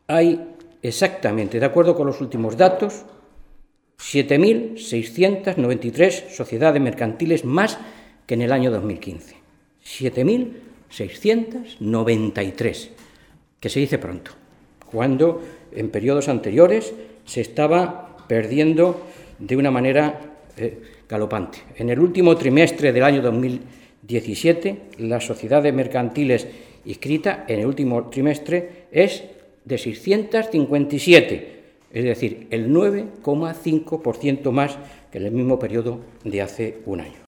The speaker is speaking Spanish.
hay exactamente, de acuerdo con los últimos datos, 7.693 sociedades mercantiles más que en el año 2015. 7.693, que se dice pronto, cuando en periodos anteriores se estaba perdiendo de una manera galopante. En el último trimestre del año 2017, las sociedades mercantiles inscritas en el último trimestre es de 657, es decir, el 9,5% más que en el mismo periodo de hace un año.